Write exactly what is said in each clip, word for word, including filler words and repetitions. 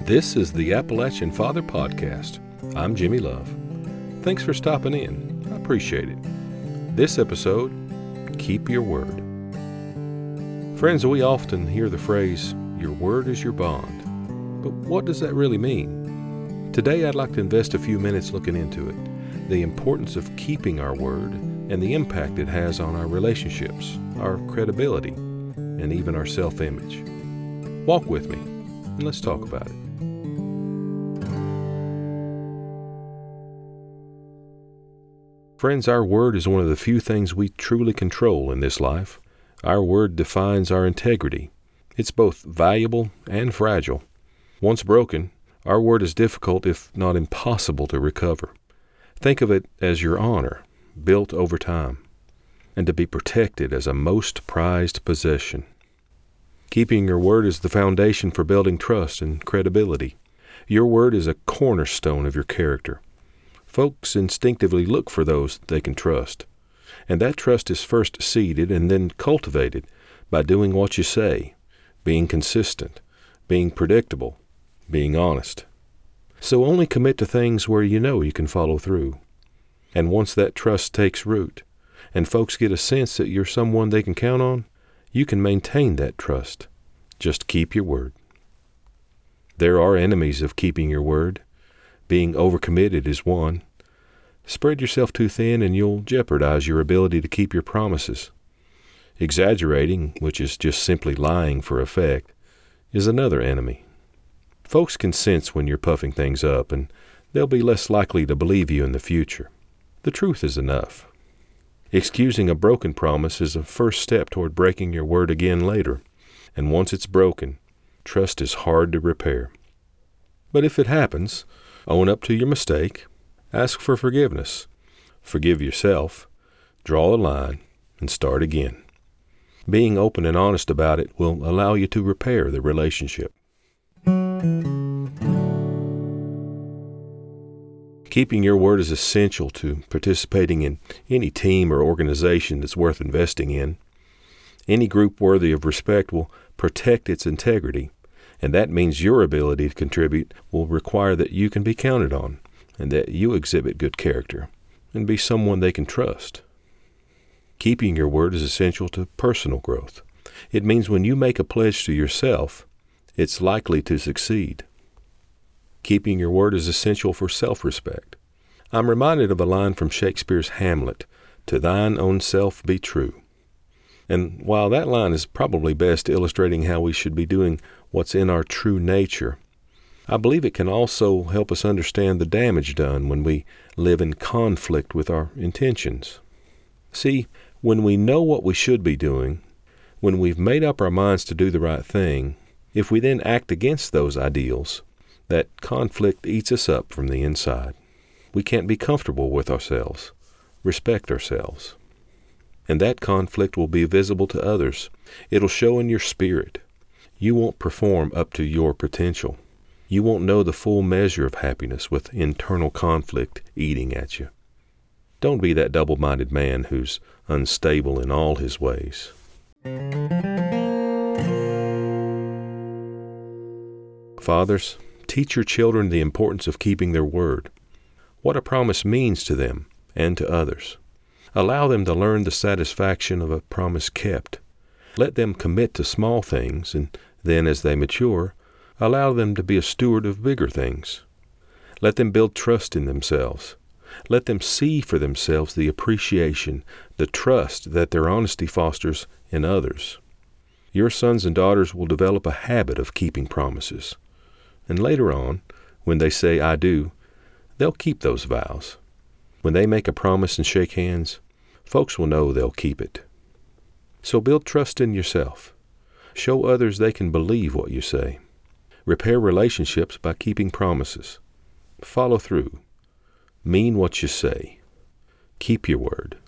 This is the Appalachian Father Podcast. I'm Jimmy Love. Thanks for stopping in. I appreciate it. This episode, keep your word. Friends, we often hear the phrase, your word is your bond. But what does that really mean? Today I'd like to invest a few minutes looking into it, the importance of keeping our word and the impact it has on our relationships, our credibility, and even our self-image. Walk with me and let's talk about it. Friends, our word is one of the few things we truly control in this life. Our word defines our integrity. It's both valuable and fragile. Once broken, our word is difficult, if not impossible, to recover. Think of it as your honor, built over time, and to be protected as a most prized possession. Keeping your word is the foundation for building trust and credibility. Your word is a cornerstone of your character. Folks instinctively look for those they can trust, and that trust is first seeded and then cultivated by doing what you say, being consistent, being predictable, being honest. So only commit to things where you know you can follow through. And once that trust takes root, and folks get a sense that you're someone they can count on, you can maintain that trust. Just keep your word. There are enemies of keeping your word. Being overcommitted is one. Spread yourself too thin and you'll jeopardize your ability to keep your promises. Exaggerating, which is just simply lying for effect, is another enemy. Folks can sense when you're puffing things up, and they'll be less likely to believe you in the future. The truth is enough. Excusing a broken promise is a first step toward breaking your word again later, and once it's broken, trust is hard to repair. But if it happens, own up to your mistake, ask for forgiveness, forgive yourself, draw a line, and start again. Being open and honest about it will allow you to repair the relationship. Keeping your word is essential to participating in any team or organization that's worth investing in. Any group worthy of respect will protect its integrity, and that means your ability to contribute will require that you can be counted on, and that you exhibit good character, and be someone they can trust. Keeping your word is essential to personal growth. It means when you make a pledge to yourself, it's likely to succeed. Keeping your word is essential for self-respect. I'm reminded of a line from Shakespeare's Hamlet, "To thine own self be true." And while that line is probably best illustrating how we should be doing what's in our true nature, I believe it can also help us understand the damage done when we live in conflict with our intentions. See, when we know what we should be doing, when we've made up our minds to do the right thing, if we then act against those ideals, that conflict eats us up from the inside. We can't be comfortable with ourselves, respect ourselves. And that conflict will be visible to others. It'll show in your spirit. You won't perform up to your potential. You won't know the full measure of happiness with internal conflict eating at you. Don't be that double-minded man who's unstable in all his ways. Fathers, teach your children the importance of keeping their word, what a promise means to them and to others. Allow them to learn the satisfaction of a promise kept. Let them commit to small things, and then as they mature, allow them to be a steward of bigger things. Let them build trust in themselves. Let them see for themselves the appreciation, the trust that their honesty fosters in others. Your sons and daughters will develop a habit of keeping promises. And later on, when they say, "I do," they'll keep those vows. When they make a promise and shake hands, folks will know they'll keep it. So build trust in yourself. Show others they can believe what you say. Repair relationships by keeping promises. Follow through. Mean what you say. Keep your word.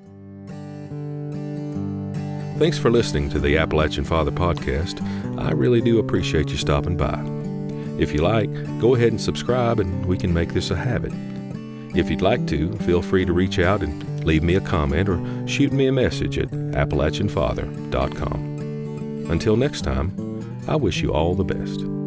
Thanks for listening to the Appalachian Father Podcast. I really do appreciate you stopping by. If you like, go ahead and subscribe and we can make this a habit. If you'd like to, feel free to reach out and leave me a comment or shoot me a message at appalachian father dot com. Until next time, I wish you all the best.